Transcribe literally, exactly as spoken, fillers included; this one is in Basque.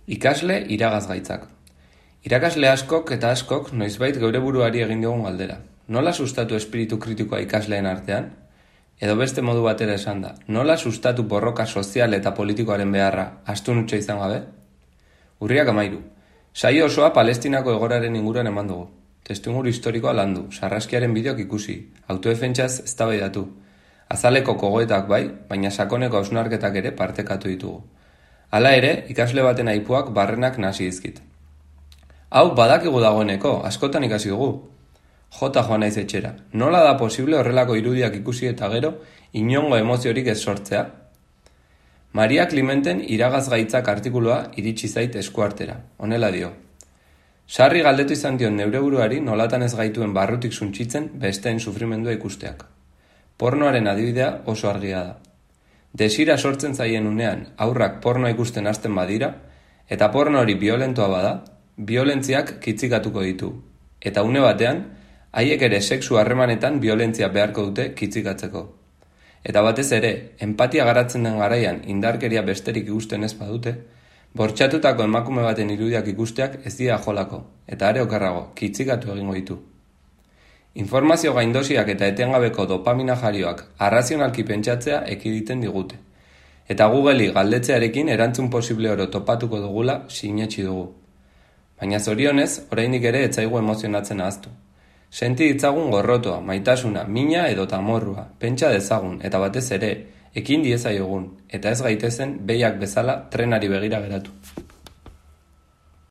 Ikasle iragazgaitzak. Irakasle askok eta askok noizbait geure buruari egin diogun galdera. Nola sustatu espiritu kritikoa ikasleen artean? Edo beste modu batera esan da, nola sustatu borroka sozial eta politikoaren beharra astun hutsa izan gabe? Urriak amairu. Saio osoa Palestinako egoraren inguruan eman dugu. Testuinguru historikoa landu, sarraskiaren bideok ikusi, autodefentsaz eztabaidatu. Azaleko gogoetak bai, baina sakoneko hausnarketak ere partekatu ditugu. Hala ere, ikasle baten aipuak barrenak nasi dizkit. Hau badakigu dagoeneko, askotan ikasi dugu. Jota joan naiz etxera. Nola da posible horrelako irudiak ikusi eta gero inongo emoziorik ez sortzea? Maria Clementen iragazgaitzak artikulua iritsi zait eskuartera. Honela dio. Sarri galdetu izan dion neure buruari nolatan ez gaituen barrutik suntsitzen besteen sufrimendua ikusteak. Pornoaren adibidea oso argia da. Desira sortzen zaien unean aurrak pornoa ikusten hasten badira, eta porno hori biolentoa bada, biolentziak kitzikatuko ditu. Eta une batean, haiek ere sexu harremanetan biolentzia beharko dute kitzikatzeko. Eta batez ere, empatia garatzen den garaian indarkeria besterik ikusten ez badute, bortxatutako emakume baten irudiak ikusteak ez dira jolako, eta are okerrago, kitzikatu egingo ditu. Informazio gaindosiak eta etengabeko dopamina jarioak arrazionalki pentsatzea ekiditen digute. Eta Googleri galdetzearekin erantzun posible oro topatuko dugula sinetsi dugu. Baina zorionez, oraindik ere etzaigu emozionatzen ahaztu. Senti ditzagun gorrotoa, maitasuna, mina edo tamorrua, pentsa dezagun, eta batez ere, ekin diezaiogun, eta ez gaitezen behiak bezala trenari begira geratu.